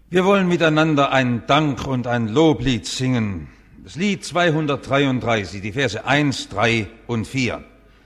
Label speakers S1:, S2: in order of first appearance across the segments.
S1: Wir wollen miteinander ein Dank- und ein Loblied singen. Das Lied 233, die Verse 1, 3 und 4.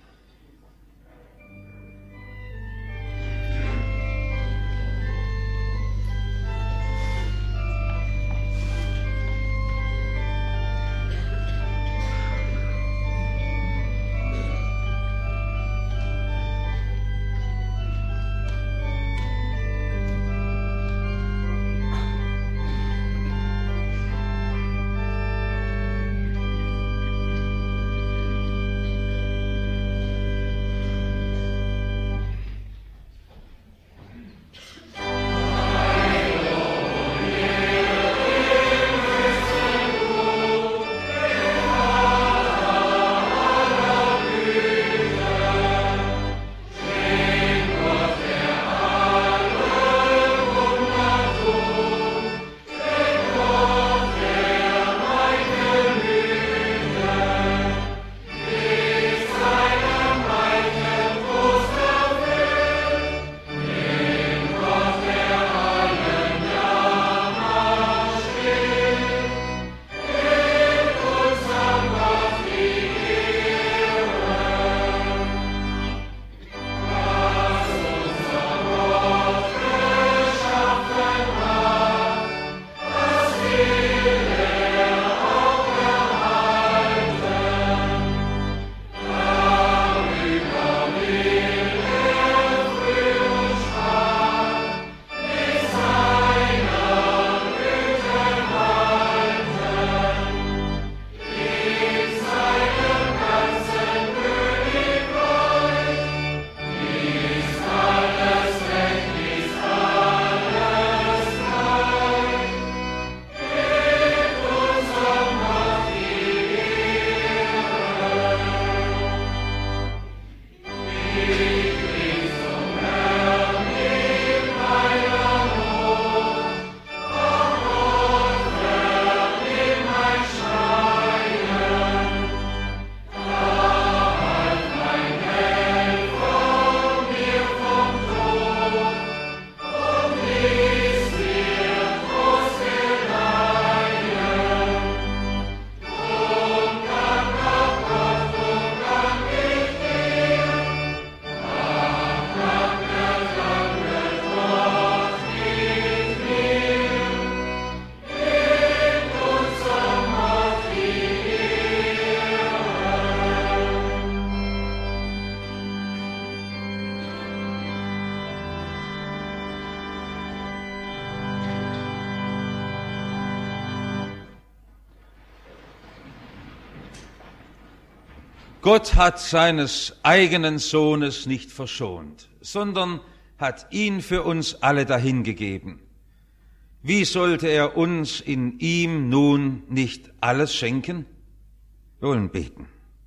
S1: Gott hat seines eigenen Sohnes nicht verschont, sondern hat ihn für uns alle dahingegeben. Wie sollte er uns in ihm nun nicht alles schenken? Wir wollen beten.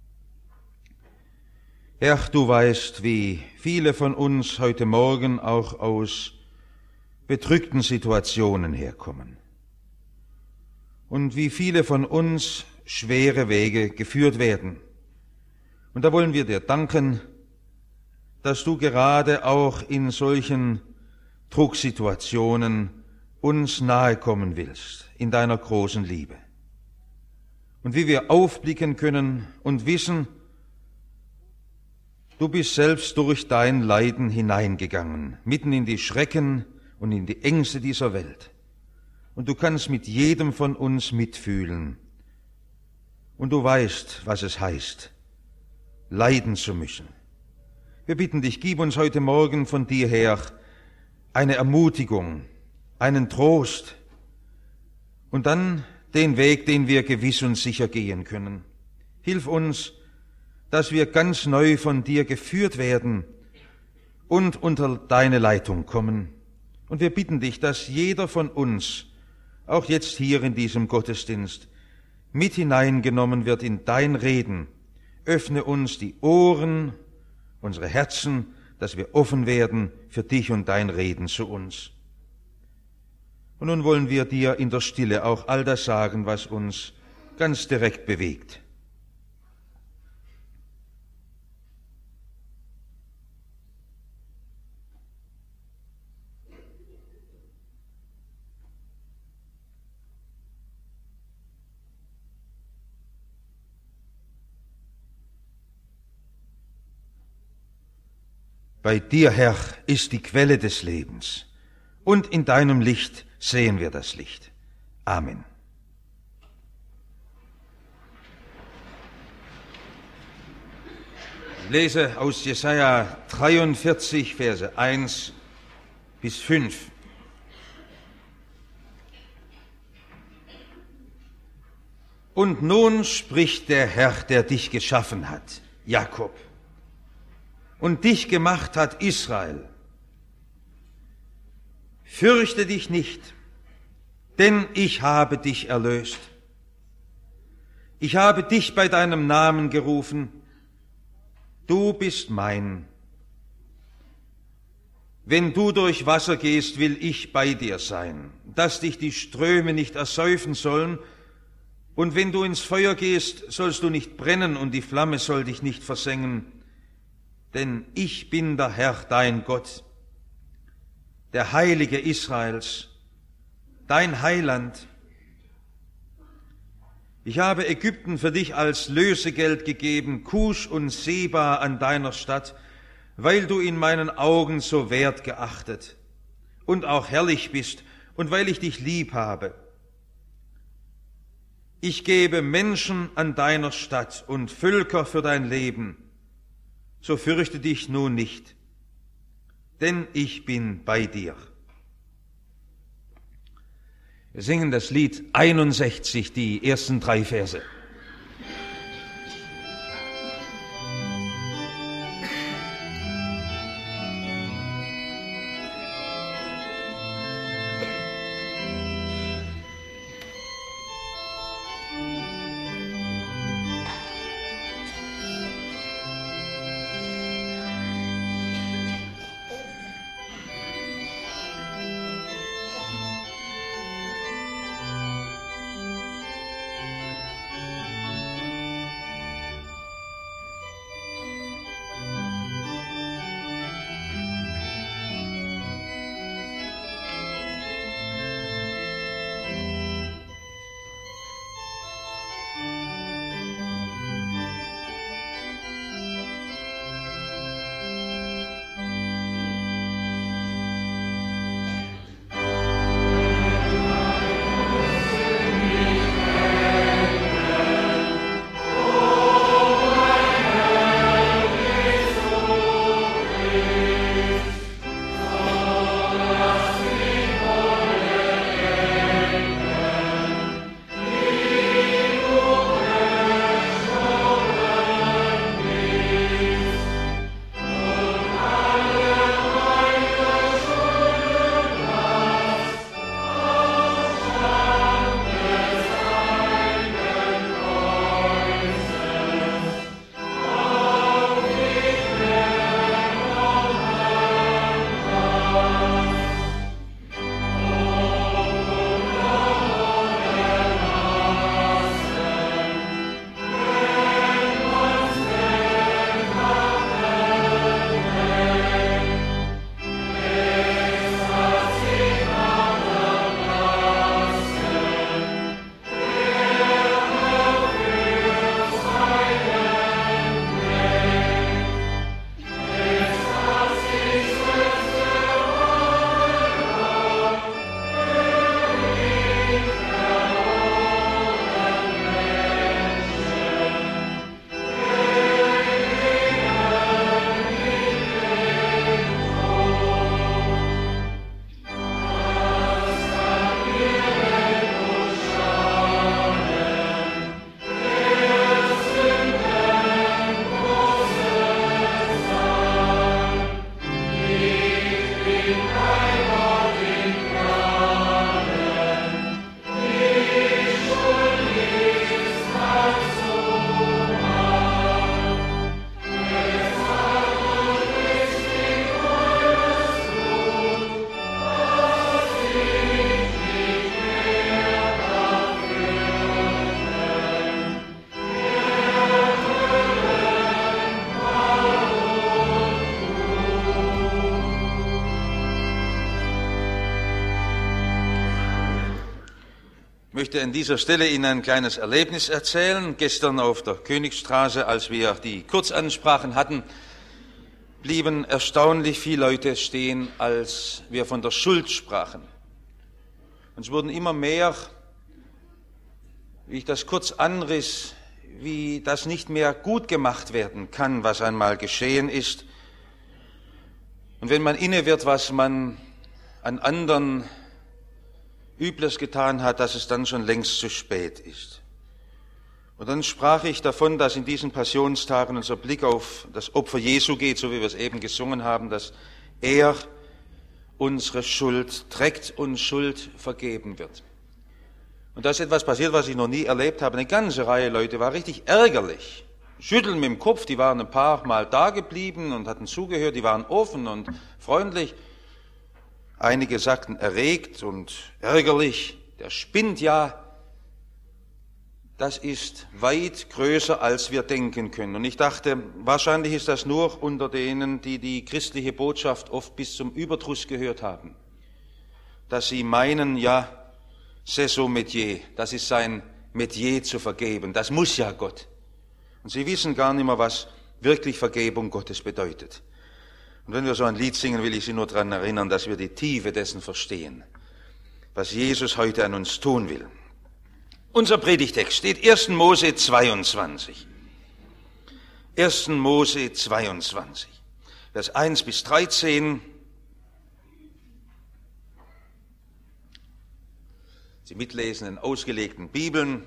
S1: Herr, du weißt, wie viele von uns heute Morgen auch aus bedrückten Situationen herkommen und wie viele von uns schwere Wege geführt werden. Und da wollen wir dir danken, dass du gerade auch in solchen Drucksituationen uns nahe kommen willst, in deiner großen Liebe. Und wie wir aufblicken können und wissen, du bist selbst durch dein Leiden hineingegangen, mitten in die Schrecken und in die Ängste dieser Welt. Und du kannst mit jedem von uns mitfühlen. Und du weißt, was es heißt, leiden zu müssen. Wir bitten dich, gib uns heute Morgen von dir her eine Ermutigung, einen Trost und dann den Weg, den wir gewiss und sicher gehen können. Hilf uns, dass wir ganz neu von dir geführt werden und unter deine Leitung kommen. Und wir bitten dich, dass jeder von uns, auch jetzt hier in diesem Gottesdienst, mit hineingenommen wird in dein Reden. Öffne uns die Ohren, unsere Herzen, dass wir offen werden für dich und dein Reden zu uns. Und nun wollen wir dir in der Stille auch all das sagen, was uns ganz direkt bewegt. Bei dir, Herr, ist die Quelle des Lebens, und in deinem Licht sehen wir das Licht. Amen. Ich lese aus Jesaja 43, Verse 1 bis 5. Und nun spricht der Herr, der dich geschaffen hat, Jakob, und dich gemacht hat, Israel. Fürchte dich nicht, denn ich habe dich erlöst. Ich habe dich bei deinem Namen gerufen, du bist mein. Wenn du durch Wasser gehst, will ich bei dir sein, dass dich die Ströme nicht ersäufen sollen, und wenn du ins Feuer gehst, sollst du nicht brennen, und die Flamme soll dich nicht versengen. Denn ich bin der Herr, dein Gott, der Heilige Israels, dein Heiland. Ich habe Ägypten für dich als Lösegeld gegeben, Kusch und Seba an deiner Stadt, weil du in meinen Augen so wert geachtet und auch herrlich bist und weil ich dich lieb habe. Ich gebe Menschen an deiner Stadt und Völker für dein Leben. So fürchte dich nun nicht, denn ich bin bei dir. Wir singen das Lied 61, die ersten 3 Verse. Ich möchte an dieser Stelle Ihnen ein kleines Erlebnis erzählen. Gestern auf der Königstraße, als wir die Kurzansprachen hatten, blieben erstaunlich viele Leute stehen, als wir von der Schuld sprachen. Und es wurden immer mehr, wie ich das kurz anriss, wie das nicht mehr gut gemacht werden kann, was einmal geschehen ist. Und wenn man inne wird, was man an anderen Übles getan hat, dass es dann schon längst zu spät ist. Und dann sprach ich davon, dass in diesen Passionstagen unser Blick auf das Opfer Jesu geht, so wie wir es eben gesungen haben, dass er unsere Schuld trägt und Schuld vergeben wird. Und da ist etwas passiert, was ich noch nie erlebt habe. Eine ganze Reihe Leute war richtig ärgerlich. Schütteln mit dem Kopf, die waren ein paar Mal da geblieben und hatten zugehört, die waren offen und freundlich. Einige sagten erregt und ärgerlich, der spinnt ja. Das ist weit größer, als wir denken können. Und ich dachte, wahrscheinlich ist das nur unter denen, die die christliche Botschaft oft bis zum Überdruss gehört haben. Dass sie meinen, ja, c'est son métier, das ist sein Metier zu vergeben, das muss ja Gott. Und sie wissen gar nicht mehr, was wirklich Vergebung Gottes bedeutet. Und wenn wir so ein Lied singen, will ich Sie nur daran erinnern, dass wir die Tiefe dessen verstehen, was Jesus heute an uns tun will. Unser Predigtext steht 1. Mose 22. 1. Mose 22, Vers 1 bis 13. Sie mitlesen in ausgelegten Bibeln.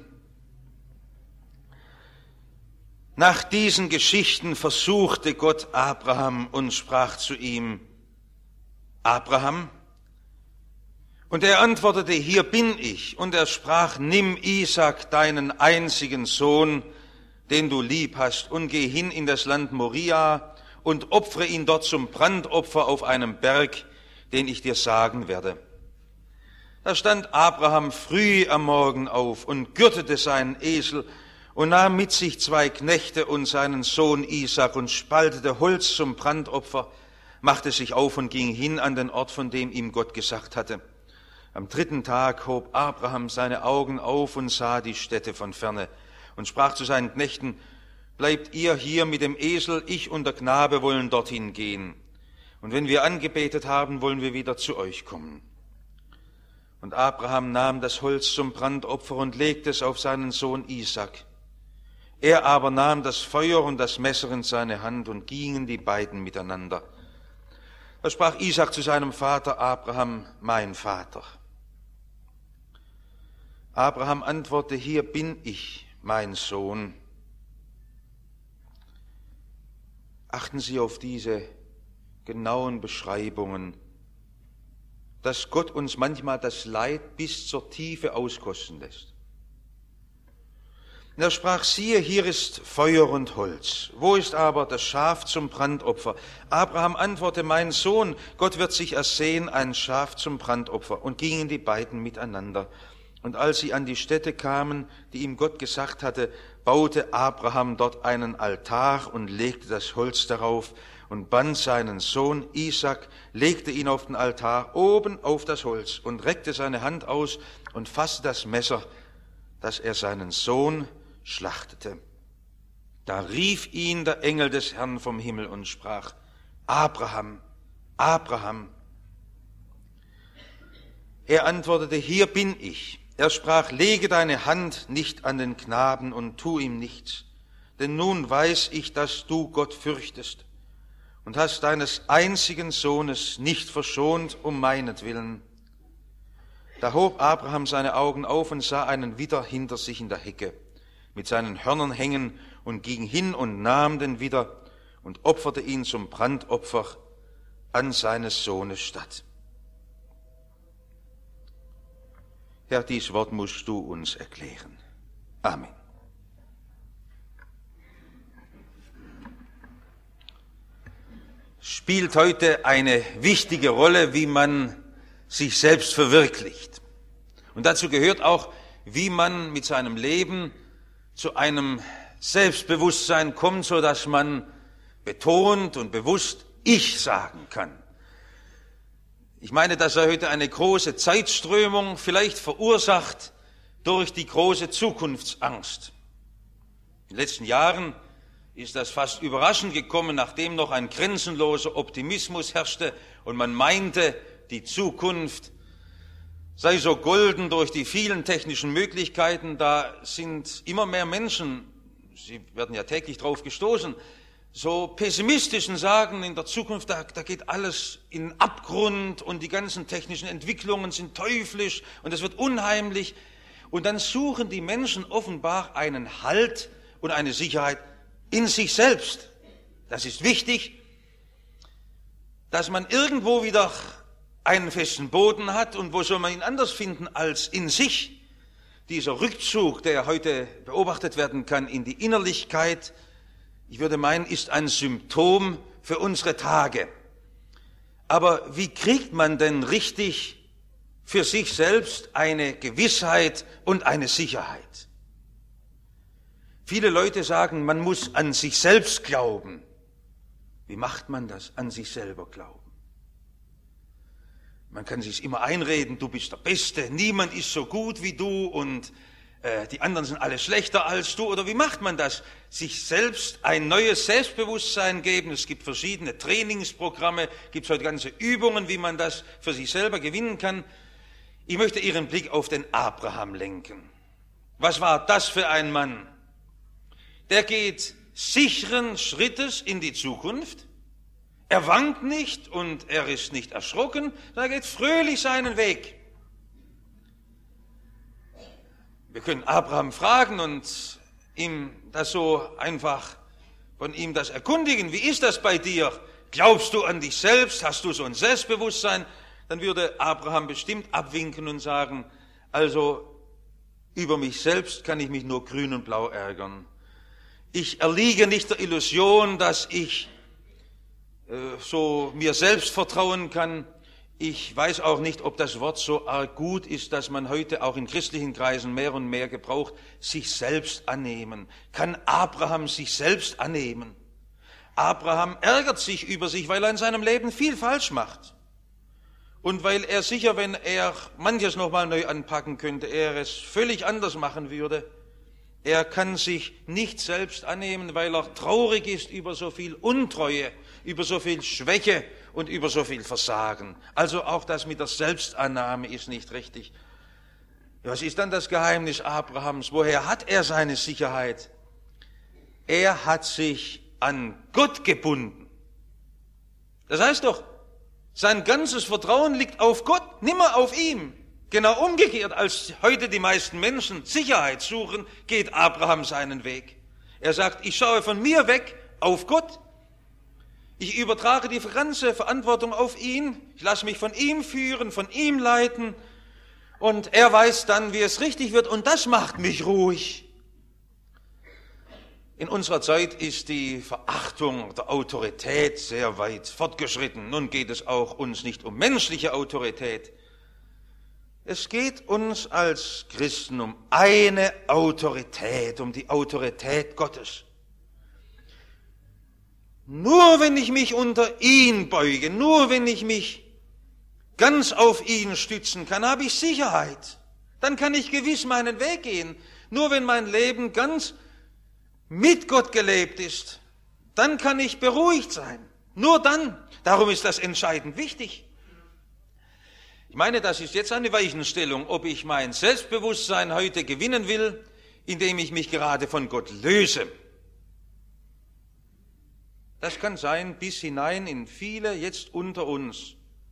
S1: Nach diesen Geschichten versuchte Gott Abraham und sprach zu ihm: Abraham? Und er antwortete: Hier bin ich. Und er sprach: Nimm Isaak, deinen einzigen Sohn, den du lieb hast, und geh hin in das Land Moria und opfere ihn dort zum Brandopfer auf einem Berg, den ich dir sagen werde. Da stand Abraham früh am Morgen auf und gürtete seinen Esel und nahm mit sich 2 Knechte und seinen Sohn Isaak und spaltete Holz zum Brandopfer, machte sich auf und ging hin an den Ort, von dem ihm Gott gesagt hatte. Am 3. Tag hob Abraham seine Augen auf und sah die Stätte von ferne und sprach zu seinen Knechten: Bleibt ihr hier mit dem Esel, ich und der Knabe wollen dorthin gehen. Und wenn wir angebetet haben, wollen wir wieder zu euch kommen. Und Abraham nahm das Holz zum Brandopfer und legte es auf seinen Sohn Isaak. Er aber nahm das Feuer und das Messer in seine Hand und gingen die beiden miteinander. Da sprach Isaak zu seinem Vater Abraham: Mein Vater. Abraham antwortete: Hier bin ich, mein Sohn. Achten Sie auf diese genauen Beschreibungen, dass Gott uns manchmal das Leid bis zur Tiefe auskosten lässt. Und er sprach: Siehe, hier ist Feuer und Holz. Wo ist aber das Schaf zum Brandopfer? Abraham antwortete: Mein Sohn, Gott wird sich ersehen, ein Schaf zum Brandopfer. Und gingen die beiden miteinander. Und als sie an die Stätte kamen, die ihm Gott gesagt hatte, baute Abraham dort einen Altar und legte das Holz darauf und band seinen Sohn Isaak, legte ihn auf den Altar oben auf das Holz und reckte seine Hand aus und fasste das Messer, dass er seinen Sohn schlachtete. Da rief ihn der Engel des Herrn vom Himmel und sprach: Abraham, Abraham. Er antwortete: Hier bin ich. Er sprach: Lege deine Hand nicht an den Knaben und tu ihm nichts, denn nun weiß ich, dass du Gott fürchtest und hast deines einzigen Sohnes nicht verschont um meinetwillen. Da hob Abraham seine Augen auf und sah einen Widder hinter sich in der Hecke, mit seinen Hörnern hängen, und ging hin und nahm den Widder und opferte ihn zum Brandopfer an seines Sohnes statt. Herr, dies Wort musst du uns erklären. Amen. Spielt heute eine wichtige Rolle, wie man sich selbst verwirklicht. Und dazu gehört auch, wie man mit seinem Leben zu einem Selbstbewusstsein kommt, so dass man betont und bewusst Ich sagen kann. Ich meine, dass heute eine große Zeitströmung vielleicht verursacht durch die große Zukunftsangst. In den letzten Jahren ist das fast überraschend gekommen, nachdem noch ein grenzenloser Optimismus herrschte und man meinte, die Zukunft sei so golden durch die vielen technischen Möglichkeiten. Da sind immer mehr Menschen, Sie werden ja täglich drauf gestoßen, so pessimistischen sagen, in der Zukunft, da geht alles in den Abgrund und die ganzen technischen Entwicklungen sind teuflisch und es wird unheimlich. Und dann suchen die Menschen offenbar einen Halt und eine Sicherheit in sich selbst. Das ist wichtig, dass man irgendwo wieder einen festen Boden hat. Und wo soll man ihn anders finden als in sich? Dieser Rückzug, der heute beobachtet werden kann in die Innerlichkeit, ich würde meinen, ist ein Symptom für unsere Tage. Aber wie kriegt man denn richtig für sich selbst eine Gewissheit und eine Sicherheit? Viele Leute sagen, man muss an sich selbst glauben. Wie macht man das, an sich selber glauben? Man kann sich immer einreden, du bist der Beste, niemand ist so gut wie du und die anderen sind alle schlechter als du. Oder wie macht man das? Sich selbst ein neues Selbstbewusstsein geben. Es gibt verschiedene Trainingsprogramme, gibt heute ganze Übungen, wie man das für sich selber gewinnen kann. Ich möchte Ihren Blick auf den Abraham lenken. Was war das für ein Mann? Der geht sicheren Schrittes in die Zukunft. Er wankt nicht und er ist nicht erschrocken, sondern er geht fröhlich seinen Weg. Wir können Abraham fragen und ihm das so einfach von ihm das erkundigen. Wie ist das bei dir? Glaubst du an dich selbst? Hast du so ein Selbstbewusstsein? Dann würde Abraham bestimmt abwinken und sagen, also über mich selbst kann ich mich nur grün und blau ärgern. Ich erliege nicht der Illusion, dass ich so mir selbst vertrauen kann. Ich weiß auch nicht, ob das Wort so arg gut ist, dass man heute auch in christlichen Kreisen mehr und mehr gebraucht, sich selbst annehmen. Kann Abraham sich selbst annehmen? Abraham ärgert sich über sich, weil er in seinem Leben viel falsch macht. Und weil er sicher, wenn er manches nochmal neu anpacken könnte, er es völlig anders machen würde. Er kann sich nicht selbst annehmen, weil er traurig ist über so viel Untreue, über so viel Schwäche und über so viel Versagen. Also auch das mit der Selbstannahme ist nicht richtig. Was ist dann das Geheimnis Abrahams? Woher hat er seine Sicherheit? Er hat sich an Gott gebunden. Das heißt doch, sein ganzes Vertrauen liegt auf Gott, nimmer auf ihm. Genau umgekehrt, als heute die meisten Menschen Sicherheit suchen, geht Abraham seinen Weg. Er sagt, ich schaue von mir weg auf Gott. Ich übertrage die ganze Verantwortung auf ihn. Ich lasse mich von ihm führen, von ihm leiten. Und er weiß dann, wie es richtig wird. Und das macht mich ruhig. In unserer Zeit ist die Verachtung der Autorität sehr weit fortgeschritten. Nun geht es auch uns nicht um menschliche Autorität. Es geht uns als Christen um eine Autorität, um die Autorität Gottes. Nur wenn ich mich unter ihn beuge, nur wenn ich mich ganz auf ihn stützen kann, habe ich Sicherheit. Dann kann ich gewiss meinen Weg gehen. Nur wenn mein Leben ganz mit Gott gelebt ist, dann kann ich beruhigt sein. Nur dann. Darum ist das entscheidend wichtig. Ich meine, das ist jetzt eine Weichenstellung, ob ich mein Selbstbewusstsein heute gewinnen will, indem ich mich gerade von Gott löse. Das kann sein bis hinein in viele jetzt unter uns,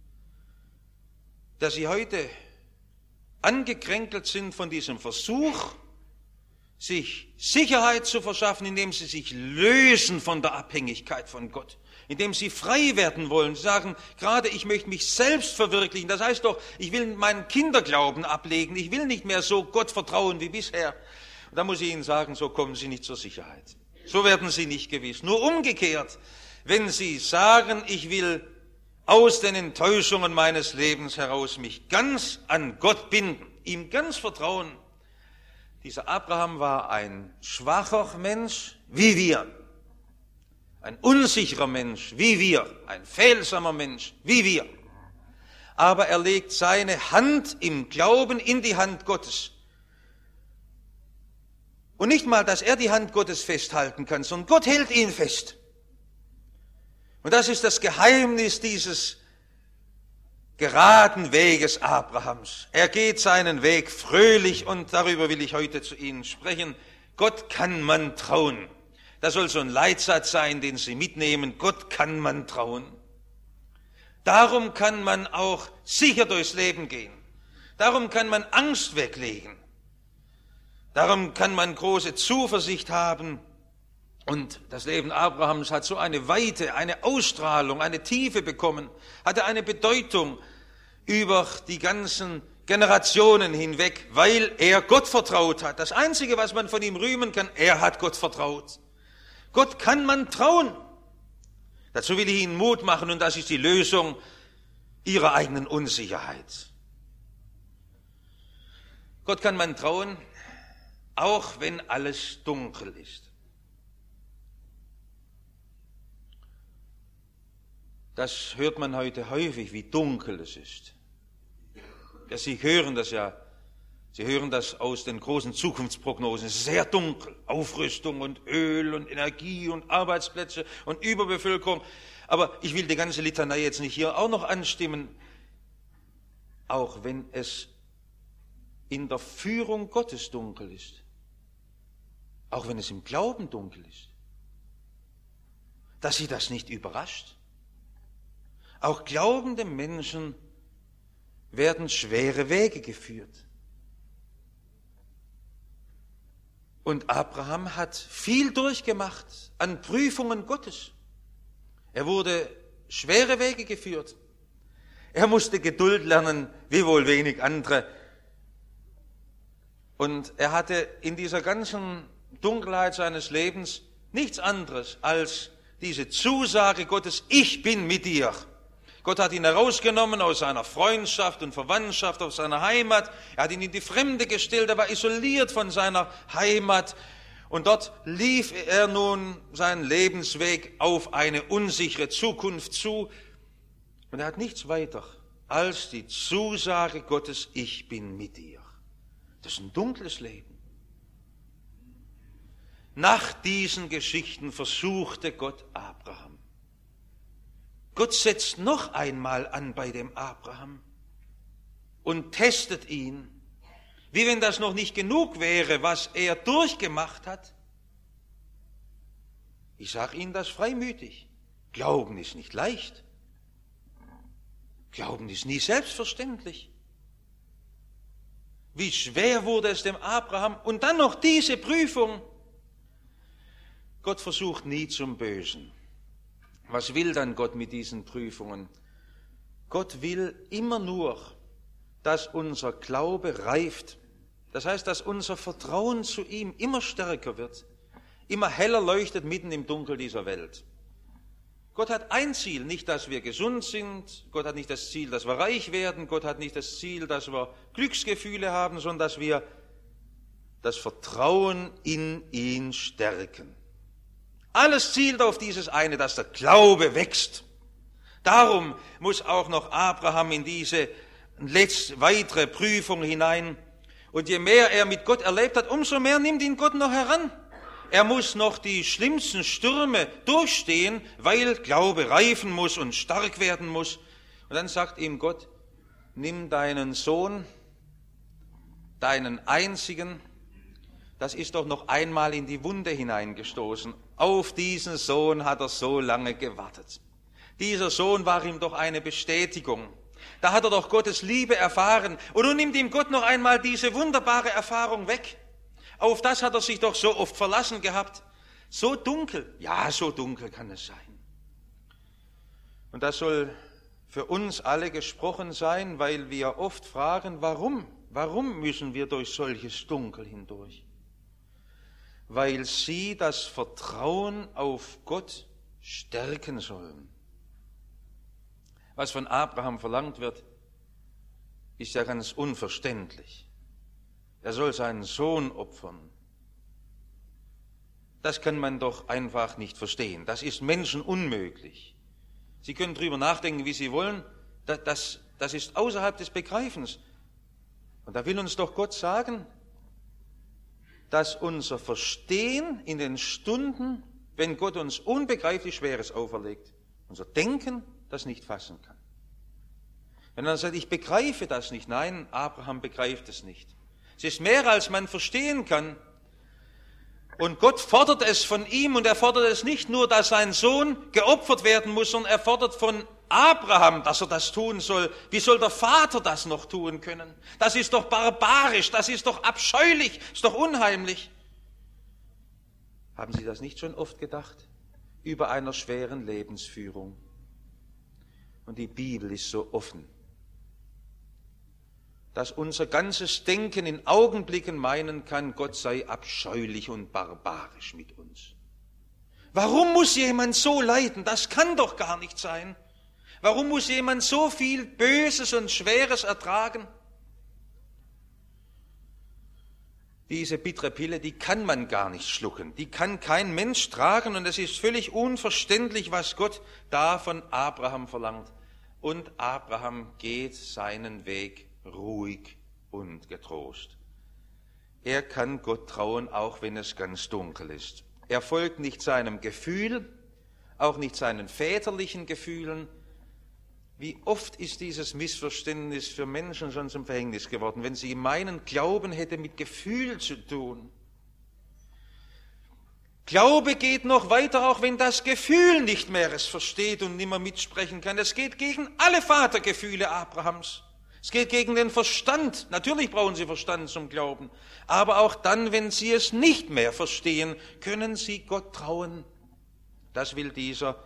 S1: dass sie heute angekränkelt sind von diesem Versuch, sich Sicherheit zu verschaffen, indem sie sich lösen von der Abhängigkeit von Gott, indem sie frei werden wollen. Sie sagen, gerade ich möchte mich selbst verwirklichen. Das heißt doch, ich will meinen Kinderglauben ablegen. Ich will nicht mehr so Gott vertrauen wie bisher. Und da muss ich Ihnen sagen, so kommen Sie nicht zur Sicherheit. So werden Sie nicht gewiss. Nur umgekehrt, wenn Sie sagen, ich will aus den Enttäuschungen meines Lebens heraus mich ganz an Gott binden, ihm ganz vertrauen. Dieser Abraham war ein schwacher Mensch wie wir, ein unsicherer Mensch wie wir, ein fehlsamer Mensch wie wir. Aber er legt seine Hand im Glauben in die Hand Gottes. Und nicht mal, dass er die Hand Gottes festhalten kann, sondern Gott hält ihn fest. Und das ist das Geheimnis dieses geraden Weges Abrahams. Er geht seinen Weg fröhlich und darüber will ich heute zu Ihnen sprechen. Gott kann man trauen. Das soll so ein Leitsatz sein, den Sie mitnehmen. Gott kann man trauen. Darum kann man auch sicher durchs Leben gehen. Darum kann man Angst weglegen. Darum kann man große Zuversicht haben. Und das Leben Abrahams hat so eine Weite, eine Ausstrahlung, eine Tiefe bekommen, hatte eine Bedeutung über die ganzen Generationen hinweg, weil er Gott vertraut hat. Das Einzige, was man von ihm rühmen kann, er hat Gott vertraut. Gott kann man trauen. Dazu will ich Ihnen Mut machen und das ist die Lösung Ihrer eigenen Unsicherheit. Gott kann man trauen, auch wenn alles dunkel ist. Das hört man heute häufig, wie dunkel es ist. Ja, Sie hören das ja. Sie hören das aus den großen Zukunftsprognosen. Es ist sehr dunkel. Aufrüstung und Öl und Energie und Arbeitsplätze und Überbevölkerung. Aber ich will die ganze Litanei jetzt nicht hier auch noch anstimmen. Auch wenn es in der Führung Gottes dunkel ist. Auch wenn es im Glauben dunkel ist. Dass Sie das nicht überrascht. Auch glaubende Menschen werden schwere Wege geführt. Und Abraham hat viel durchgemacht an Prüfungen Gottes. Er wurde schwere Wege geführt. Er musste Geduld lernen, wie wohl wenig andere. Und er hatte in dieser ganzen Dunkelheit seines Lebens nichts anderes als diese Zusage Gottes, ich bin mit dir. Gott hat ihn herausgenommen aus seiner Freundschaft und Verwandtschaft, aus seiner Heimat. Er hat ihn in die Fremde gestellt, er war isoliert von seiner Heimat. Und dort lief er nun seinen Lebensweg auf eine unsichere Zukunft zu. Und er hat nichts weiter als die Zusage Gottes, ich bin mit dir. Das ist ein dunkles Leben. Nach diesen Geschichten versuchte Gott Abraham. Gott setzt noch einmal an bei dem Abraham und testet ihn, wie wenn das noch nicht genug wäre, was er durchgemacht hat. Ich sage Ihnen das freimütig. Glauben ist nicht leicht. Glauben ist nie selbstverständlich. Wie schwer wurde es dem Abraham und dann noch diese Prüfung. Gott versucht nie zum Bösen. Was will dann Gott mit diesen Prüfungen? Gott will immer nur, dass unser Glaube reift. Das heißt, dass unser Vertrauen zu ihm immer stärker wird, immer heller leuchtet mitten im Dunkel dieser Welt. Gott hat ein Ziel, nicht, dass wir gesund sind. Gott hat nicht das Ziel, dass wir reich werden. Gott hat nicht das Ziel, dass wir Glücksgefühle haben, sondern dass wir das Vertrauen in ihn stärken. Alles zielt auf dieses eine, dass der Glaube wächst. Darum muss auch noch Abraham in diese weitere Prüfung hinein. Und je mehr er mit Gott erlebt hat, umso mehr nimmt ihn Gott noch heran. Er muss noch die schlimmsten Stürme durchstehen, weil Glaube reifen muss und stark werden muss. Und dann sagt ihm Gott, nimm deinen Sohn, deinen einzigen, das ist doch noch einmal in die Wunde hineingestoßen. Auf diesen Sohn hat er so lange gewartet. Dieser Sohn war ihm doch eine Bestätigung. Da hat er doch Gottes Liebe erfahren. Und nun nimmt ihm Gott noch einmal diese wunderbare Erfahrung weg. Auf das hat er sich doch so oft verlassen gehabt. So dunkel, ja, so dunkel kann es sein. Und das soll für uns alle gesprochen sein, weil wir oft fragen, warum? Warum müssen wir durch solches Dunkel hindurch? Weil sie das Vertrauen auf Gott stärken sollen. Was von Abraham verlangt wird, ist ja ganz unverständlich. Er soll seinen Sohn opfern. Das kann man doch einfach nicht verstehen. Das ist Menschen unmöglich. Sie können drüber nachdenken, wie Sie wollen. Das ist außerhalb des Begreifens. Und da will uns doch Gott sagen, dass unser Verstehen in den Stunden, wenn Gott uns unbegreiflich Schweres auferlegt, unser Denken das nicht fassen kann. Wenn er sagt, ich begreife das nicht, nein, Abraham begreift es nicht. Es ist mehr, als man verstehen kann. Und Gott fordert es von ihm, und er fordert es nicht nur, dass sein Sohn geopfert werden muss, sondern er fordert von Abraham, dass er das tun soll. Wie soll der Vater das noch tun können? Das ist doch barbarisch, das ist doch abscheulich, ist doch unheimlich. Haben Sie das nicht schon oft gedacht? Über einer schweren Lebensführung. Und die Bibel ist so offen, dass unser ganzes Denken in Augenblicken meinen kann, Gott sei abscheulich und barbarisch mit uns. Warum muss jemand so leiden? Das kann doch gar nicht sein. Warum muss jemand so viel Böses und Schweres ertragen? Diese bittere Pille, die kann man gar nicht schlucken. Die kann kein Mensch tragen, und es ist völlig unverständlich, was Gott da von Abraham verlangt. Und Abraham geht seinen Weg ruhig und getrost. Er kann Gott trauen, auch wenn es ganz dunkel ist. Er folgt nicht seinem Gefühl, auch nicht seinen väterlichen Gefühlen. Wie oft ist dieses Missverständnis für Menschen schon zum Verhängnis geworden, wenn sie meinen, Glauben hätte mit Gefühl zu tun. Glaube geht noch weiter, auch wenn das Gefühl nicht mehr es versteht und nicht mehr mitsprechen kann. Es geht gegen alle Vatergefühle Abrahams. Es geht gegen den Verstand. Natürlich brauchen sie Verstand zum Glauben. Aber auch dann, wenn sie es nicht mehr verstehen, können sie Gott trauen. Das will dieser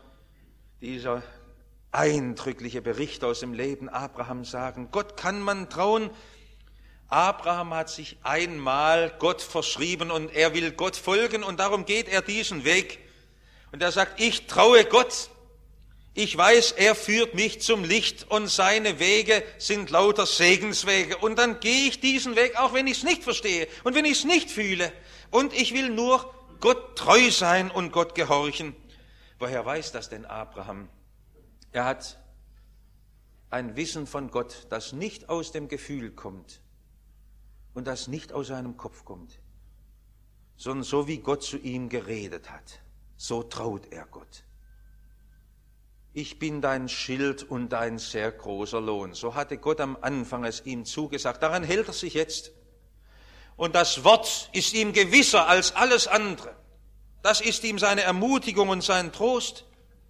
S1: eindrückliche Bericht aus dem Leben Abrahams sagen. Gott kann man trauen. Abraham hat sich einmal Gott verschrieben und er will Gott folgen, und darum geht er diesen Weg. Und er sagt, ich traue Gott. Ich weiß, er führt mich zum Licht und seine Wege sind lauter Segenswege. Und dann gehe ich diesen Weg, auch wenn ich es nicht verstehe und wenn ich es nicht fühle. Und ich will nur Gott treu sein und Gott gehorchen. Woher weiß das denn Abraham? Er hat ein Wissen von Gott, das nicht aus dem Gefühl kommt und das nicht aus seinem Kopf kommt, sondern so wie Gott zu ihm geredet hat, so traut er Gott. Ich bin dein Schild und dein sehr großer Lohn. So hatte Gott am Anfang es ihm zugesagt. Daran hält er sich jetzt. Und das Wort ist ihm gewisser als alles andere. Das ist ihm seine Ermutigung und sein Trost.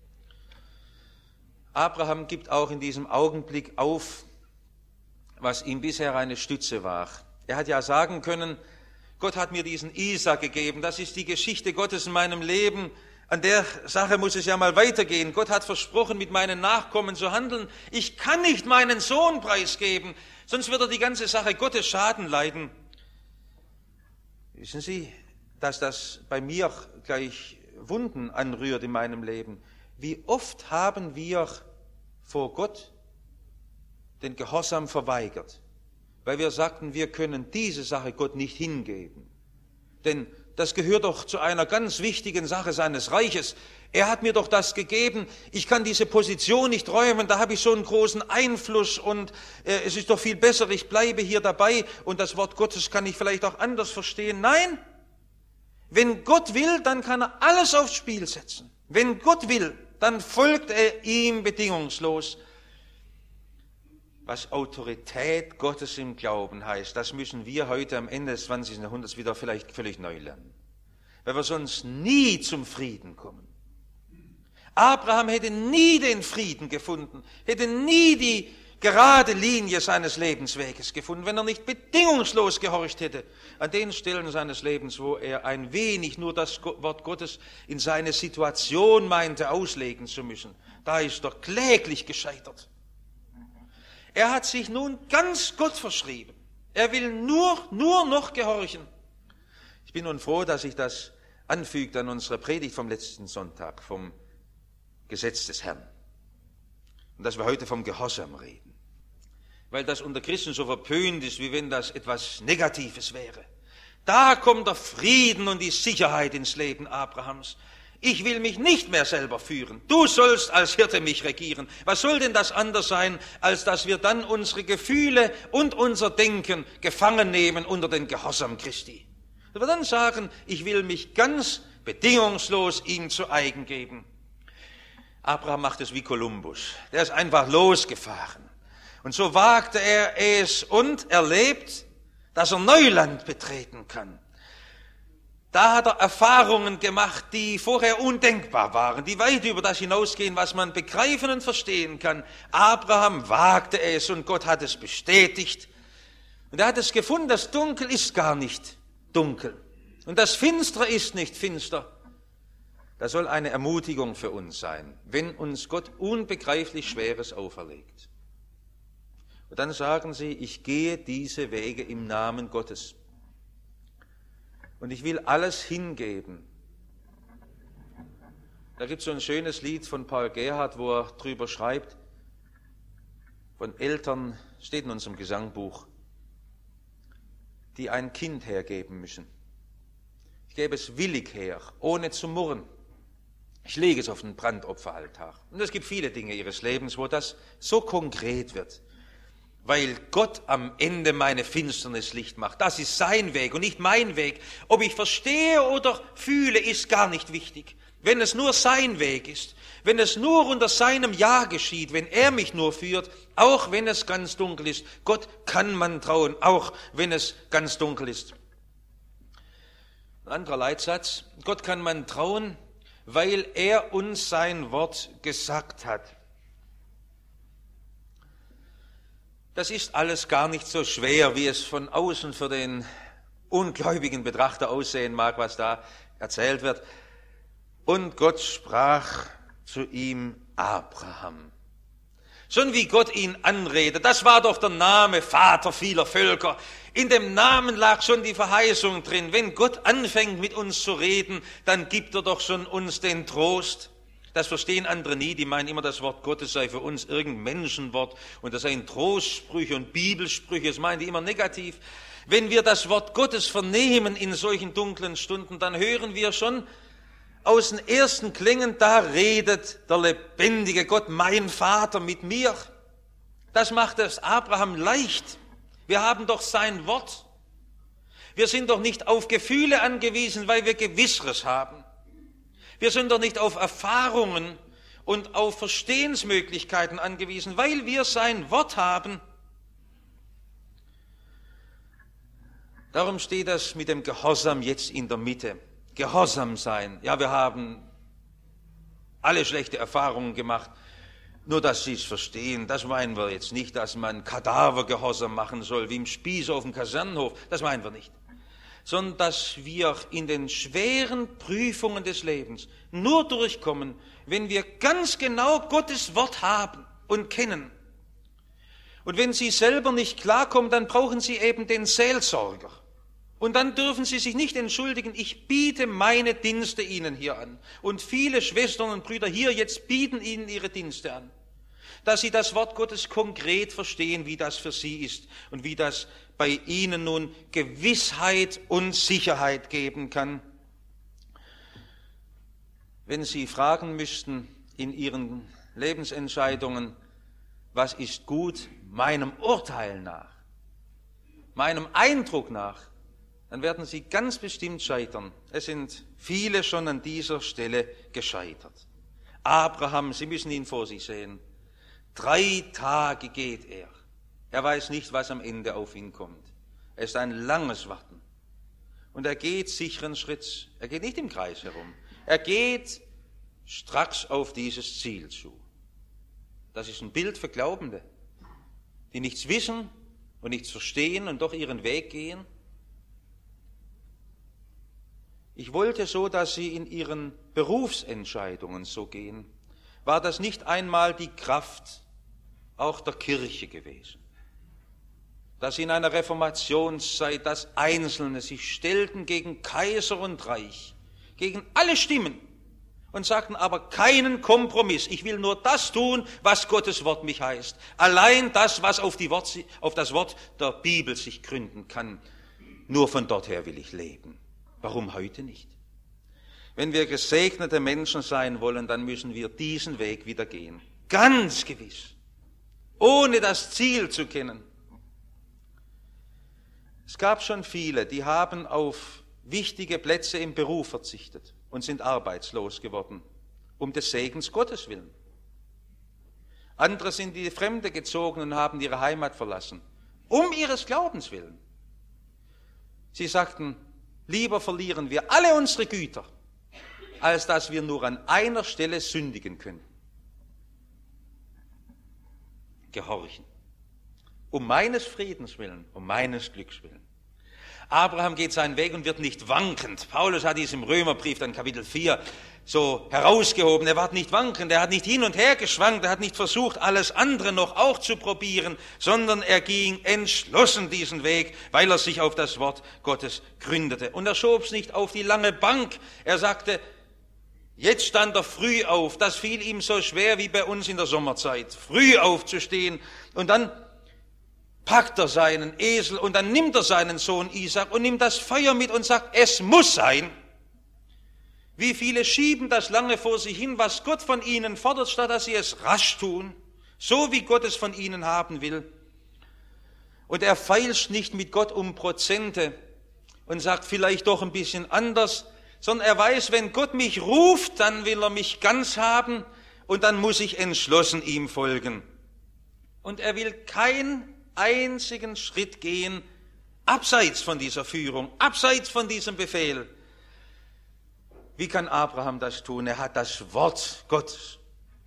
S1: Abraham gibt auch in diesem Augenblick auf, was ihm bisher eine Stütze war. Er hat ja sagen können, Gott hat mir diesen Isaak gegeben. Das ist die Geschichte Gottes in meinem Leben. An der Sache muss es ja mal weitergehen. Gott hat versprochen, mit meinen Nachkommen zu handeln. Ich kann nicht meinen Sohn preisgeben, sonst wird er die ganze Sache Gottes Schaden leiden. Wissen Sie, dass das bei mir gleich Wunden anrührt in meinem Leben? Wie oft haben wir vor Gott den Gehorsam verweigert, weil wir sagten, wir können diese Sache Gott nicht hingeben. Denn das gehört doch zu einer ganz wichtigen Sache seines Reiches. Er hat mir doch das gegeben. Ich kann diese Position nicht räumen. Da habe ich so einen großen Einfluss und es ist doch viel besser, ich bleibe hier dabei und das Wort Gottes kann ich vielleicht auch anders verstehen. Nein, wenn Gott will, dann kann er alles aufs Spiel setzen. Wenn Gott will, dann folgt er ihm bedingungslos. Was Autorität Gottes im Glauben heißt, das müssen wir heute am Ende des 20. Jahrhunderts wieder vielleicht völlig neu lernen, weil wir sonst nie zum Frieden kommen. Abraham hätte nie den Frieden gefunden, hätte nie die gerade Linie seines Lebensweges gefunden, wenn er nicht bedingungslos gehorcht hätte an den Stellen seines Lebens, wo er ein wenig nur das Wort Gottes in seine Situation meinte auslegen zu müssen. Da ist er kläglich gescheitert. Er hat sich nun ganz Gott verschrieben. Er will nur noch gehorchen. Ich bin nun froh, dass sich das anfügt an unsere Predigt vom letzten Sonntag, vom Gesetz des Herrn. Und dass wir heute vom Gehorsam reden. Weil das unter Christen so verpönt ist, wie wenn das etwas Negatives wäre. Da kommt der Frieden und die Sicherheit ins Leben Abrahams. Ich will mich nicht mehr selber führen. Du sollst als Hirte mich regieren. Was soll denn das anders sein, als dass wir dann unsere Gefühle und unser Denken gefangen nehmen unter den Gehorsam Christi? Er wird dann sagen, ich will mich ganz bedingungslos ihm zu eigen geben. Abraham macht es wie Kolumbus. Der ist einfach losgefahren. Und so wagte er es und erlebt, dass er Neuland betreten kann. Da hat er Erfahrungen gemacht, die vorher undenkbar waren, die weit über das hinausgehen, was man begreifen und verstehen kann. Abraham wagte es und Gott hat es bestätigt. Und er hat es gefunden, das Dunkel ist gar nicht dunkel. Und das Finstere ist nicht finster. Das soll eine Ermutigung für uns sein, wenn uns Gott unbegreiflich Schweres auferlegt. Und dann sagen sie, ich gehe diese Wege im Namen Gottes. Und ich will alles hingeben. Da gibt es so ein schönes Lied von Paul Gerhardt, wo er drüber schreibt, von Eltern, steht in unserem Gesangbuch, die ein Kind hergeben müssen. Ich gebe es willig her, ohne zu murren. Ich lege es auf den Brandopferaltar. Und es gibt viele Dinge ihres Lebens, wo das so konkret wird. Weil Gott am Ende meine Finsternis Licht macht. Das ist sein Weg und nicht mein Weg. Ob ich verstehe oder fühle, ist gar nicht wichtig. Wenn es nur sein Weg ist, wenn es nur unter seinem Ja geschieht, wenn er mich nur führt, auch wenn es ganz dunkel ist. Gott kann man trauen, auch wenn es ganz dunkel ist. Ein anderer Leitsatz, Gott kann man trauen, weil er uns sein Wort gesagt hat. Das ist alles gar nicht so schwer, wie es von außen für den ungläubigen Betrachter aussehen mag, was da erzählt wird. Und Gott sprach zu ihm Abraham. Schon wie Gott ihn anredet, das war doch der Name Vater vieler Völker. In dem Namen lag schon die Verheißung drin. Wenn Gott anfängt mit uns zu reden, dann gibt er doch schon uns den Trost. Das verstehen andere nie, die meinen immer, das Wort Gottes sei für uns irgendein Menschenwort und das seien Trostsprüche und Bibelsprüche, das meinen die immer negativ. Wenn wir das Wort Gottes vernehmen in solchen dunklen Stunden, dann hören wir schon aus den ersten Klängen, da redet der lebendige Gott, mein Vater mit mir. Das macht es Abraham leicht. Wir haben doch sein Wort. Wir sind doch nicht auf Gefühle angewiesen, weil wir Gewisseres haben. Wir sind doch nicht auf Erfahrungen und auf Verstehensmöglichkeiten angewiesen, weil wir sein Wort haben. Darum steht das mit dem Gehorsam jetzt in der Mitte. Gehorsam sein. Ja, wir haben alle schlechte Erfahrungen gemacht. Nur, dass Sie es verstehen, das meinen wir jetzt nicht, dass man Kadavergehorsam machen soll, wie im Spieß auf dem Kasernenhof. Das meinen wir nicht. Sondern dass wir in den schweren Prüfungen des Lebens nur durchkommen, wenn wir ganz genau Gottes Wort haben und kennen. Und wenn Sie selber nicht klarkommen, dann brauchen Sie eben den Seelsorger. Und dann dürfen Sie sich nicht entschuldigen, ich biete meine Dienste Ihnen hier an. Und viele Schwestern und Brüder hier jetzt bieten Ihnen ihre Dienste an. Dass Sie das Wort Gottes konkret verstehen, wie das für Sie ist und wie das bei Ihnen nun Gewissheit und Sicherheit geben kann. Wenn Sie fragen müssten in Ihren Lebensentscheidungen, was ist gut, meinem Urteil nach, meinem Eindruck nach, dann werden Sie ganz bestimmt scheitern. Es sind viele schon an dieser Stelle gescheitert. Abraham, Sie müssen ihn vor sich sehen. 3 Tage geht er. Er weiß nicht, was am Ende auf ihn kommt. Es ist ein langes Warten. Und er geht sicheren Schritts. Er geht nicht im Kreis herum. Er geht stracks auf dieses Ziel zu. Das ist ein Bild für Glaubende, die nichts wissen und nichts verstehen und doch ihren Weg gehen. Ich wollte so, dass Sie in Ihren Berufsentscheidungen so gehen. War das nicht einmal die Kraft auch der Kirche gewesen? Dass in einer Reformationszeit das Einzelne sich stellten gegen Kaiser und Reich, gegen alle Stimmen und sagten aber keinen Kompromiss. Ich will nur das tun, was Gottes Wort mich heißt. Allein das, was auf das Wort der Bibel sich gründen kann. Nur von dort her will ich leben. Warum heute nicht? Wenn wir gesegnete Menschen sein wollen, dann müssen wir diesen Weg wieder gehen. Ganz gewiss. Ohne das Ziel zu kennen. Es gab schon viele, die haben auf wichtige Plätze im Beruf verzichtet und sind arbeitslos geworden, um des Segens Gottes willen. Andere sind in die Fremde gezogen und haben ihre Heimat verlassen, um ihres Glaubens willen. Sie sagten, lieber verlieren wir alle unsere Güter, als dass wir nur an einer Stelle sündigen könnten. Gehorchen. Um meines Friedens willen, um meines Glücks willen. Abraham geht seinen Weg und wird nicht wankend. Paulus hat dies im Römerbrief, dann Kapitel 4, so herausgehoben. Er war nicht wankend, er hat nicht hin und her geschwankt, er hat nicht versucht, alles andere noch auch zu probieren, sondern er ging entschlossen diesen Weg, weil er sich auf das Wort Gottes gründete. Und er schob es nicht auf die lange Bank. Er sagte, jetzt stand er früh auf. Das fiel ihm so schwer wie bei uns in der Sommerzeit, früh aufzustehen. Und dann packt er seinen Esel und dann nimmt er seinen Sohn Isaak und nimmt das Feuer mit und sagt, es muss sein. Wie viele schieben das lange vor sich hin, was Gott von ihnen fordert, statt dass sie es rasch tun, so wie Gott es von ihnen haben will. Und er feilscht nicht mit Gott um Prozente und sagt vielleicht doch ein bisschen anders, sondern er weiß, wenn Gott mich ruft, dann will er mich ganz haben und dann muss ich entschlossen ihm folgen. Und er will keinen einzigen Schritt gehen, abseits von dieser Führung, abseits von diesem Befehl. Wie kann Abraham das tun? Er hat das Wort Gottes.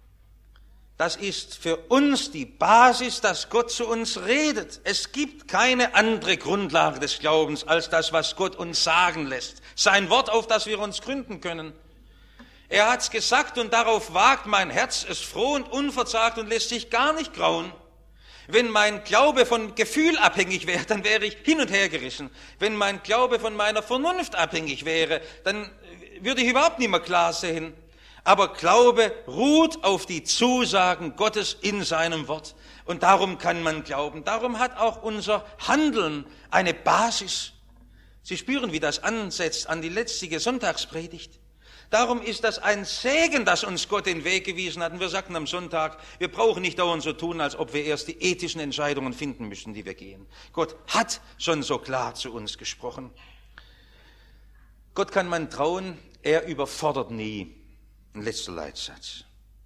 S1: Das ist für uns die Basis, dass Gott zu uns redet. Es gibt keine andere Grundlage des Glaubens als das, was Gott uns sagen lässt. Sein Wort, auf das wir uns gründen können. Er hat's gesagt und darauf wagt mein Herz es froh und unverzagt und lässt sich gar nicht grauen. Wenn mein Glaube von Gefühl abhängig wäre, dann wäre ich hin und her gerissen. Wenn mein Glaube von meiner Vernunft abhängig wäre, dann würde ich überhaupt nicht mehr klar sehen. Aber Glaube ruht auf die Zusagen Gottes in seinem Wort. Und darum kann man glauben. Darum hat auch unser Handeln eine Basis. Sie spüren, wie das ansetzt an die letzte Sonntagspredigt. Darum ist das ein Segen, dass uns Gott den Weg gewiesen hat. Und wir sagten am Sonntag, wir brauchen nicht dauernd so tun, als ob wir erst die ethischen Entscheidungen finden müssen, die wir gehen. Gott hat schon so klar zu uns gesprochen. Gott kann man trauen, er überfordert nie. Ein letzter Leitsatz.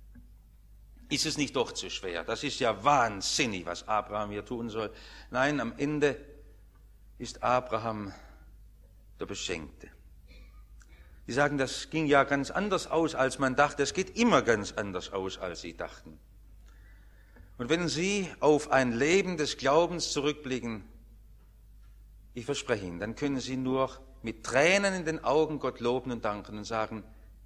S1: Ist es nicht doch zu schwer? Das ist ja wahnsinnig, was Abraham hier tun soll. Nein, am Ende ist Abraham der Beschenkte. Sie sagen, das ging ja ganz anders aus, als man dachte. Es geht immer ganz anders aus, als sie dachten. Und wenn Sie auf ein Leben des Glaubens zurückblicken, ich verspreche Ihnen, dann können Sie nur mit Tränen in den Augen Gott loben und danken und sagen,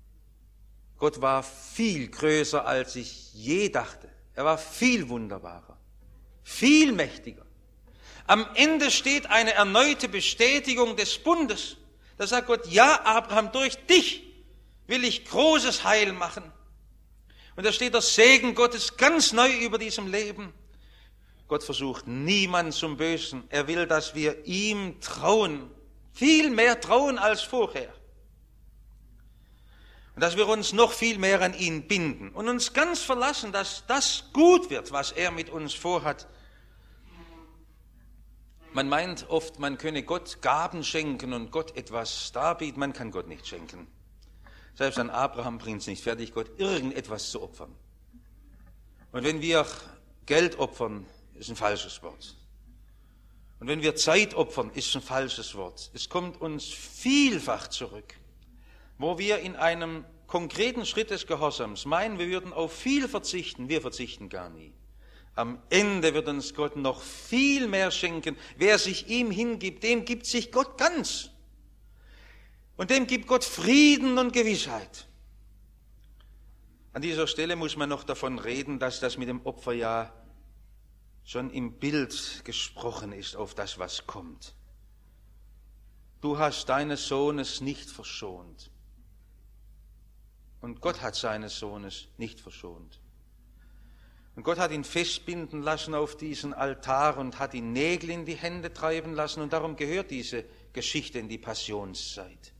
S1: Gott war viel größer, als ich je dachte. Er war viel wunderbarer, viel mächtiger. Am Ende steht eine erneute Bestätigung des Bundes. Da sagt Gott, ja, Abraham, durch dich will ich großes Heil machen. Und da steht der Segen Gottes ganz neu über diesem Leben. Gott versucht niemand zum Bösen. Er will, dass wir ihm trauen. Viel mehr trauen als vorher. Und dass wir uns noch viel mehr an ihn binden und uns ganz verlassen, dass das gut wird, was er mit uns vorhat. Man meint oft, man könne Gott Gaben schenken und Gott etwas darbieten. Man kann Gott nicht schenken. Selbst an Abraham bringt es nicht fertig, Gott irgendetwas zu opfern. Und wenn wir Geld opfern, ist ein falsches Wort. Und wenn wir Zeit opfern, ist ein falsches Wort. Es kommt uns vielfach zurück, wo wir in einem konkreten Schritt des Gehorsams meinen, wir würden auf viel verzichten. Wir verzichten gar nie. Am Ende wird uns Gott noch viel mehr schenken. Wer sich ihm hingibt, dem gibt sich Gott ganz. Und dem gibt Gott Frieden und Gewissheit. An dieser Stelle muss man noch davon reden, dass das mit dem Opfer ja schon im Bild gesprochen ist auf das, was kommt. Du hast deines Sohnes nicht verschont. Und Gott hat seines Sohnes nicht verschont. Und Gott hat ihn festbinden lassen auf diesen Altar und hat ihn Nägel in die Hände treiben lassen. Und darum gehört diese Geschichte in die Passionszeit.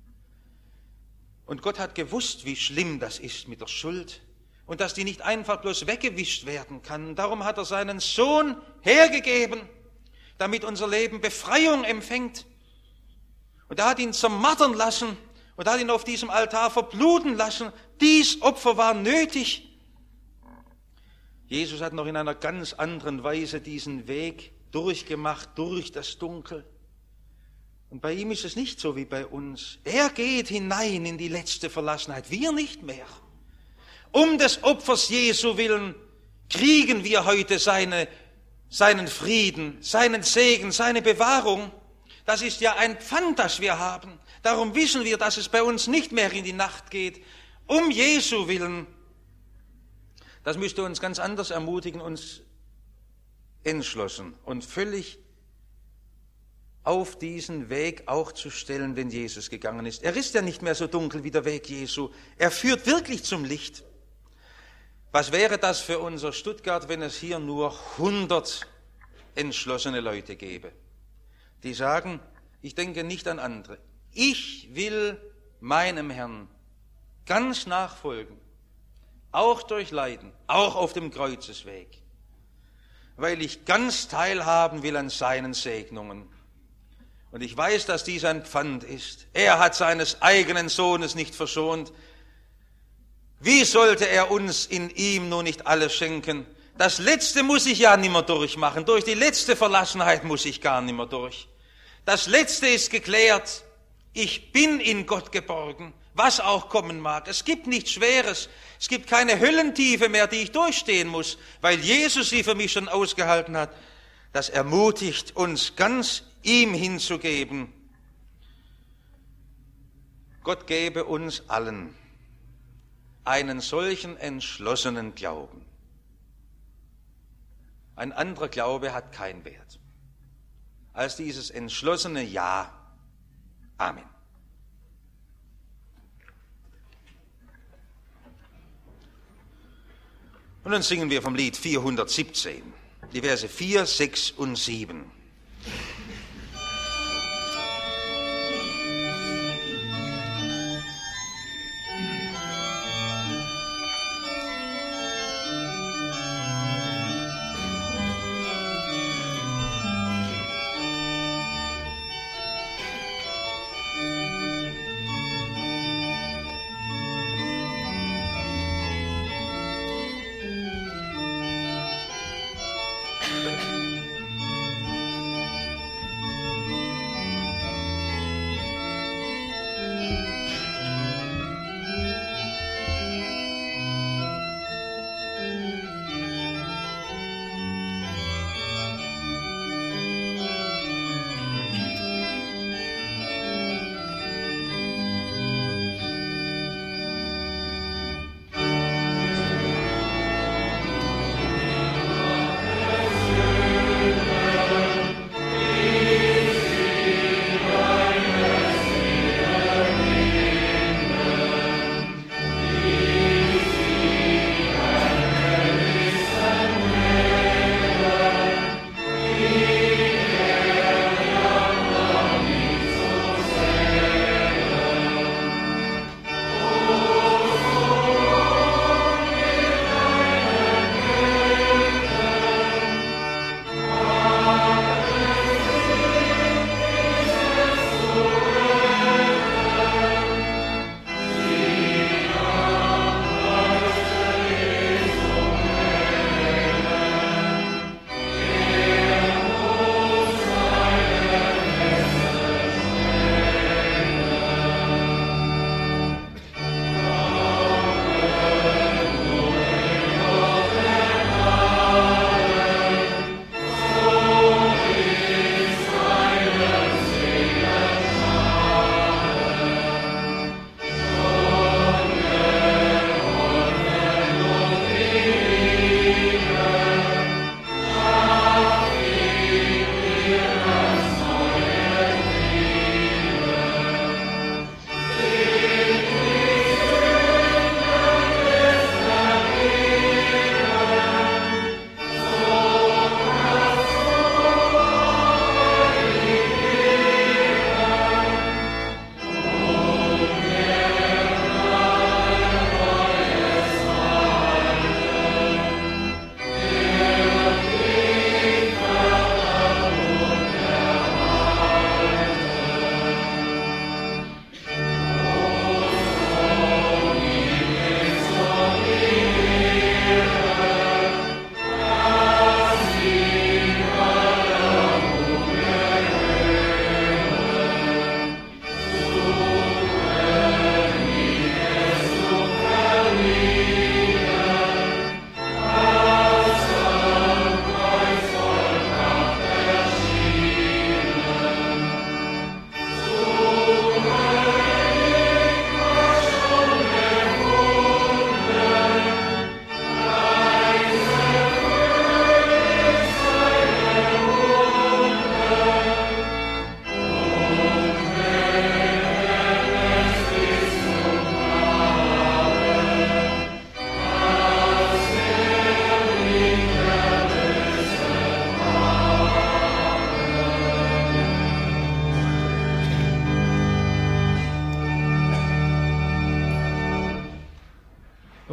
S1: Und Gott hat gewusst, wie schlimm das ist mit der Schuld und dass die nicht einfach bloß weggewischt werden kann. Darum hat er seinen Sohn hergegeben, damit unser Leben Befreiung empfängt. Und er hat ihn zermartern lassen und hat ihn auf diesem Altar verbluten lassen. Dies Opfer war nötig. Jesus hat noch in einer ganz anderen Weise diesen Weg durchgemacht, durch das Dunkel. Und bei ihm ist es nicht so wie bei uns. Er geht hinein in die letzte Verlassenheit, wir nicht mehr. Um des Opfers Jesu willen kriegen wir heute seinen Frieden, seinen Segen, seine Bewahrung. Das ist ja ein Pfand, das wir haben. Darum wissen wir, dass es bei uns nicht mehr in die Nacht geht. Um Jesu willen. Das müsste uns ganz anders ermutigen, uns entschlossen und völlig auf diesen Weg auch zu stellen, den Jesus gegangen ist. Er ist ja nicht mehr so dunkel wie der Weg Jesu. Er führt wirklich zum Licht. Was wäre das für unser Stuttgart, wenn es hier nur 100 entschlossene Leute gäbe, die sagen, ich denke nicht an andere. Ich will meinem Herrn ganz nachfolgen, auch durch Leiden, auch auf dem Kreuzesweg, weil ich ganz teilhaben will an seinen Segnungen. Und ich weiß, dass dies ein Pfand ist. Er hat seines eigenen Sohnes nicht verschont. Wie sollte er uns in ihm nun nicht alles schenken? Das Letzte muss ich ja nimmer durchmachen. Durch die letzte Verlassenheit muss ich gar nimmer durch. Das Letzte ist geklärt. Ich bin in Gott geborgen, was auch kommen mag. Es gibt nichts Schweres. Es gibt keine Höllentiefe mehr, die ich durchstehen muss, weil Jesus sie für mich schon ausgehalten hat. Das ermutigt uns, ganz ihm hinzugeben. Gott gebe uns allen einen solchen entschlossenen Glauben. Ein anderer Glaube hat keinen Wert als dieses entschlossene Ja. Amen. Und dann singen wir vom Lied 417, die Verse 4, 6 und 7.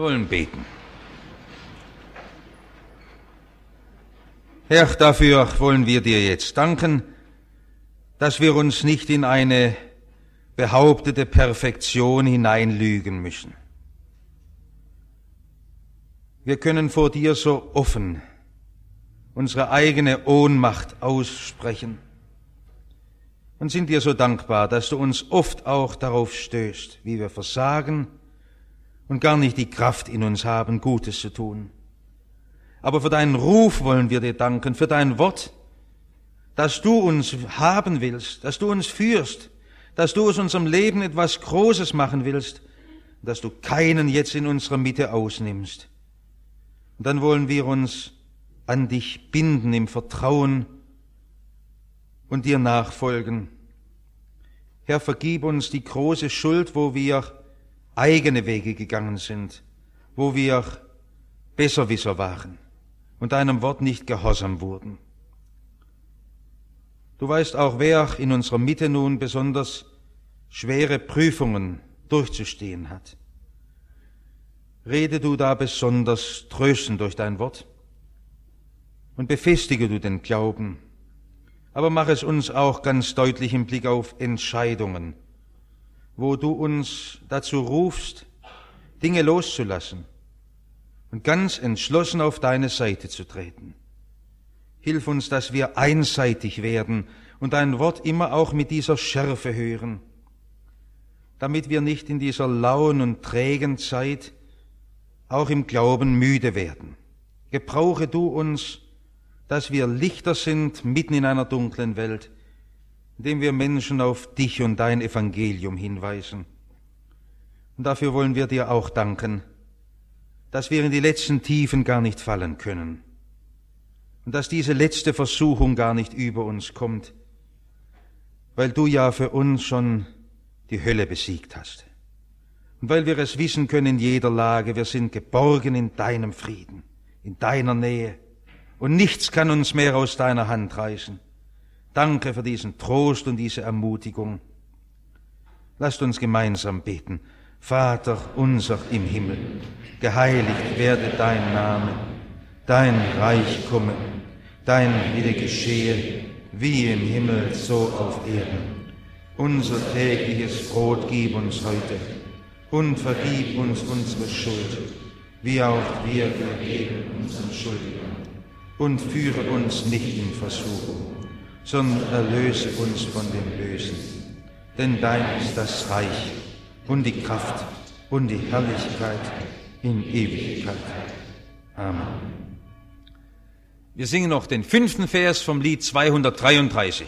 S1: wollen beten. Herr, dafür wollen wir dir jetzt danken, dass wir uns nicht in eine behauptete Perfektion hineinlügen müssen. Wir können vor dir so offen unsere eigene Ohnmacht aussprechen und sind dir so dankbar, dass du uns oft auch darauf stößt, wie wir versagen und gar nicht die Kraft in uns haben, Gutes zu tun. Aber für deinen Ruf wollen wir dir danken, für dein Wort, dass du uns haben willst, dass du uns führst, dass du aus unserem Leben etwas Großes machen willst, dass du keinen jetzt in unserer Mitte ausnimmst. Und dann wollen wir uns an dich binden im Vertrauen und dir nachfolgen. Herr, vergib uns die große Schuld, wo wir eigene Wege gegangen sind, wo wir Besserwisser waren und deinem Wort nicht gehorsam wurden. Du weißt auch, wer in unserer Mitte nun besonders schwere Prüfungen durchzustehen hat. Rede du da besonders tröstend durch dein Wort und befestige du den Glauben, aber mach es uns auch ganz deutlich im Blick auf Entscheidungen, wo du uns dazu rufst, Dinge loszulassen und ganz entschlossen auf deine Seite zu treten. Hilf uns, dass wir einseitig werden und dein Wort immer auch mit dieser Schärfe hören, damit wir nicht in dieser lauen und trägen Zeit auch im Glauben müde werden. Gebrauche du uns, dass wir Lichter sind mitten in einer dunklen Welt, indem wir Menschen auf dich und dein Evangelium hinweisen. Und dafür wollen wir dir auch danken, dass wir in die letzten Tiefen gar nicht fallen können und dass diese letzte Versuchung gar nicht über uns kommt, weil du ja für uns schon die Hölle besiegt hast. Und weil wir es wissen können in jeder Lage, wir sind geborgen in deinem Frieden, in deiner Nähe, und nichts kann uns mehr aus deiner Hand reißen. Danke für diesen Trost und diese Ermutigung. Lasst uns gemeinsam beten. Vater unser im Himmel, geheiligt werde dein Name, dein Reich komme, dein Wille geschehe, wie im Himmel so auf Erden. Unser tägliches Brot gib uns heute und vergib uns unsere Schuld, wie auch wir vergeben unseren Schuldigern. Und führe uns nicht in Versuchung, sondern erlöse uns von dem Bösen. Denn dein ist das Reich und die Kraft und die Herrlichkeit in Ewigkeit. Amen. Wir singen noch den 5. Vers vom Lied 233.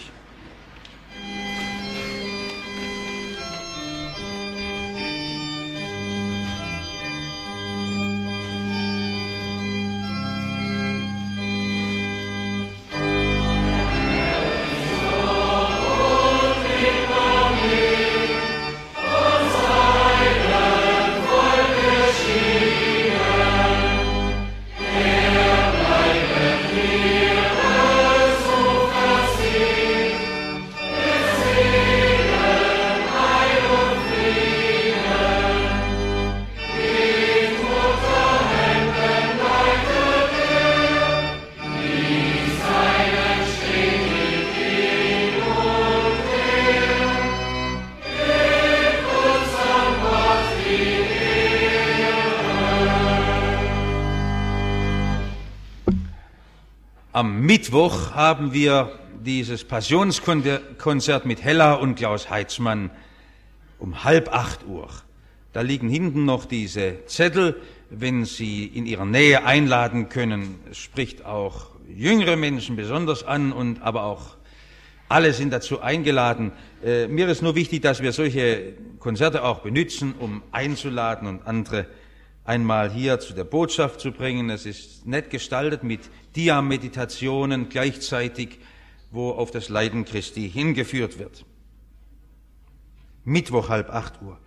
S1: Am Mittwoch haben wir dieses Passionskonzert mit Hella und Klaus Heitzmann um 7:30. Da liegen hinten noch diese Zettel, wenn Sie in Ihrer Nähe einladen können. Es spricht auch jüngere Menschen besonders an, aber auch alle sind dazu eingeladen. Mir ist nur wichtig, dass wir solche Konzerte auch benutzen, um einzuladen und andere einmal hier zu der Botschaft zu bringen. Es ist nett gestaltet mit Dia-Meditationen gleichzeitig, wo auf das Leiden Christi hingeführt wird. Mittwoch 7:30.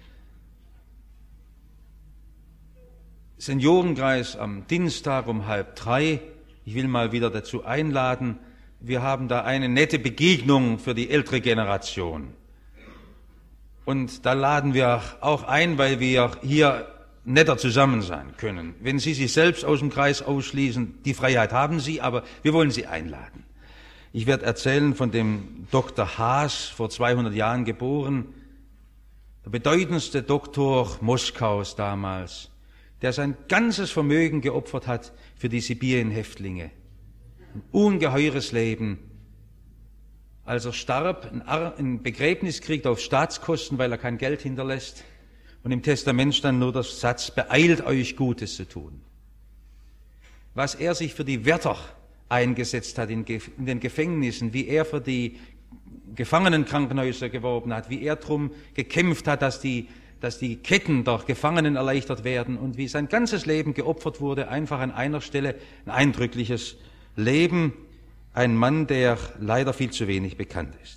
S1: Seniorenkreis am Dienstag um 2:30. Ich will mal wieder dazu einladen. Wir haben da eine nette Begegnung für die ältere Generation. Und da laden wir auch ein, weil wir hier netter zusammen sein können. Wenn Sie sich selbst aus dem Kreis ausschließen, die Freiheit haben Sie, aber wir wollen Sie einladen. Ich werde erzählen von dem Dr. Haas, vor 200 Jahren geboren, der bedeutendste Doktor Moskaus damals, der sein ganzes Vermögen geopfert hat für die Sibirien-Häftlinge. Ein ungeheures Leben. Als er starb, ein Begräbnis kriegt auf Staatskosten, weil er kein Geld hinterlässt. Und im Testament stand nur der Satz, beeilt euch, Gutes zu tun. Was er sich für die Wärter eingesetzt hat in den Gefängnissen, wie er für die Gefangenenkrankenhäuser geworben hat, wie er darum gekämpft hat, dass die Ketten der Gefangenen erleichtert werden und wie sein ganzes Leben geopfert wurde, einfach an einer Stelle, ein eindrückliches Leben, ein Mann, der leider viel zu wenig bekannt ist.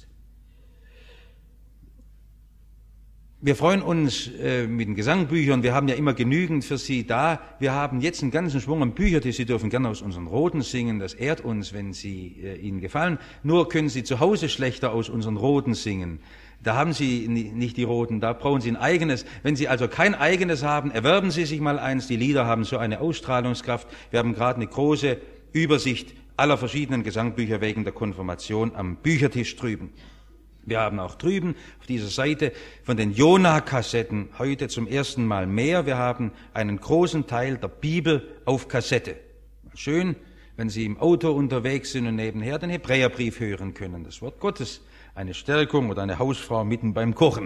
S1: Wir freuen uns mit den Gesangbüchern, wir haben ja immer genügend für Sie da. Wir haben jetzt einen ganzen Schwung an Büchern, die Sie dürfen gerne aus unseren Roten singen, das ehrt uns, wenn sie Ihnen gefallen. Nur können Sie zu Hause schlechter aus unseren Roten singen. Da haben Sie nicht die Roten, da brauchen Sie ein eigenes. Wenn Sie also kein eigenes haben, erwerben Sie sich mal eins. Die Lieder haben so eine Ausstrahlungskraft. Wir haben gerade eine große Übersicht aller verschiedenen Gesangbücher wegen der Konfirmation am Büchertisch drüben. Wir haben auch drüben auf dieser Seite von den Jona-Kassetten heute zum ersten Mal mehr. Wir haben einen großen Teil der Bibel auf Kassette. Schön, wenn Sie im Auto unterwegs sind und nebenher den Hebräerbrief hören können. Das Wort Gottes, eine Stärkung oder eine Hausfrau mitten beim Kochen.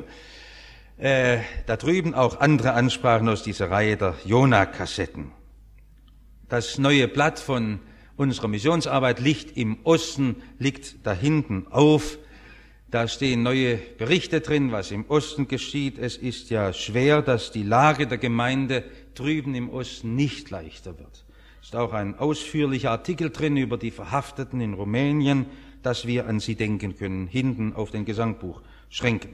S1: Da drüben auch andere Ansprachen aus dieser Reihe der Jona-Kassetten. Das neue Blatt von unserer Missionsarbeit Licht im Osten liegt da hinten auf. Da stehen neue Berichte drin, was im Osten geschieht. Es ist ja schwer, dass die Lage der Gemeinde drüben im Osten nicht leichter wird. Es ist auch ein ausführlicher Artikel drin über die Verhafteten in Rumänien, dass wir an sie denken können, hinten auf den Gesangbuch Schränken.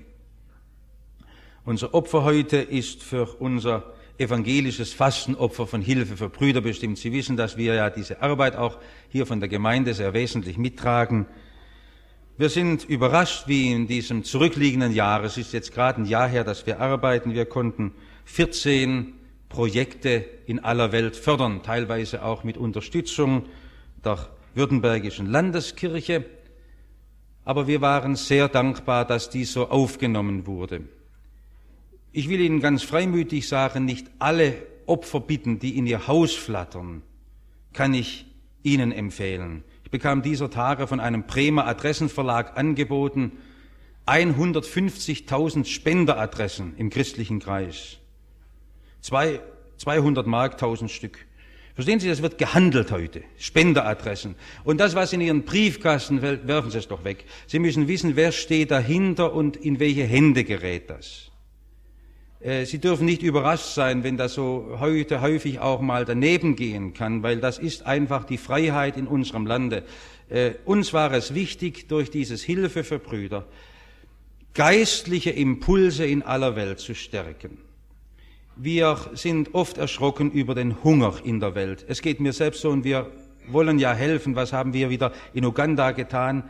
S1: Unser Opfer heute ist für unser evangelisches Fastenopfer von Hilfe für Brüder bestimmt. Sie wissen, dass wir ja diese Arbeit auch hier von der Gemeinde sehr wesentlich mittragen. Wir sind überrascht, wie in diesem zurückliegenden Jahr, es ist jetzt gerade ein Jahr her, dass wir arbeiten, wir konnten 14 Projekte in aller Welt fördern, teilweise auch mit Unterstützung der Württembergischen Landeskirche. Aber wir waren sehr dankbar, dass dies so aufgenommen wurde. Ich will Ihnen ganz freimütig sagen, nicht alle Opferbitten, die in Ihr Haus flattern, kann ich Ihnen empfehlen. Ich bekam dieser Tage von einem Bremer Adressenverlag angeboten, 150.000 Spenderadressen im christlichen Kreis. 200 Mark, 1000 Stück. Verstehen Sie, das wird gehandelt heute. Spenderadressen. Und das, was in Ihren Briefkasten fällt, werfen Sie es doch weg. Sie müssen wissen, wer steht dahinter und in welche Hände gerät das. Sie dürfen nicht überrascht sein, wenn das so heute häufig auch mal daneben gehen kann, weil das ist einfach die Freiheit in unserem Lande. Uns war es wichtig, durch dieses Hilfe für Brüder geistliche Impulse in aller Welt zu stärken. Wir sind oft erschrocken über den Hunger in der Welt. Es geht mir selbst so und wir wollen ja helfen. Was haben wir wieder in Uganda getan?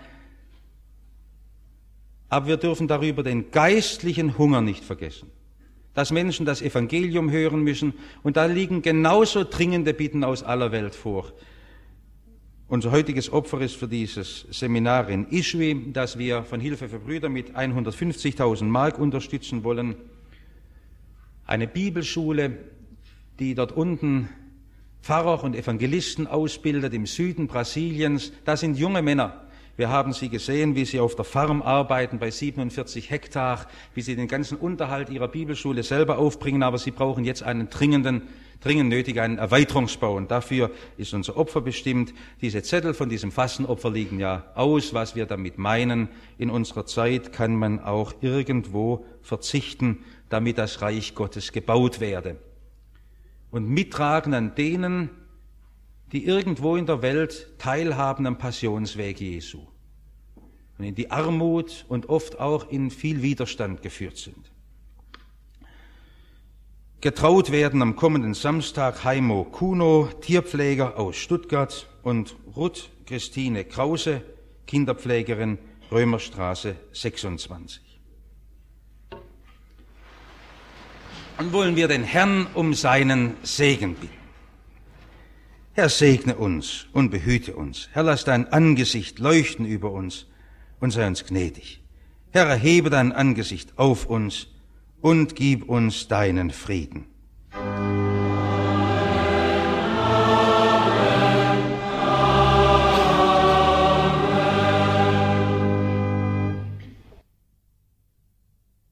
S1: Aber wir dürfen darüber den geistlichen Hunger nicht vergessen. Dass Menschen das Evangelium hören müssen. Und da liegen genauso dringende Bitten aus aller Welt vor. Unser heutiges Opfer ist für dieses Seminar in Ischwi, das wir von Hilfe für Brüder mit 150.000 Mark unterstützen wollen. Eine Bibelschule, die dort unten Pfarrer und Evangelisten ausbildet im Süden Brasiliens. Das sind junge Männer. Wir haben sie gesehen, wie sie auf der Farm arbeiten, bei 47 Hektar, wie sie den ganzen Unterhalt ihrer Bibelschule selber aufbringen, aber sie brauchen jetzt einen dringend nötig, einen Erweiterungsbau. Und dafür ist unser Opfer bestimmt. Diese Zettel von diesem Fastenopfer liegen ja aus, was wir damit meinen. In unserer Zeit kann man auch irgendwo verzichten, damit das Reich Gottes gebaut werde. Und mittragen an denen, die irgendwo in der Welt teilhaben am Passionsweg Jesu und in die Armut und oft auch in viel Widerstand geführt sind. Getraut werden am kommenden Samstag Heimo Kuno, Tierpfleger aus Stuttgart, und Ruth Christine Krause, Kinderpflegerin, Römerstraße 26. Und wollen wir den Herrn um seinen Segen bitten. Herr, segne uns und behüte uns. Herr, lass dein Angesicht leuchten über uns und sei uns gnädig. Herr, erhebe dein Angesicht auf uns und gib uns deinen Frieden.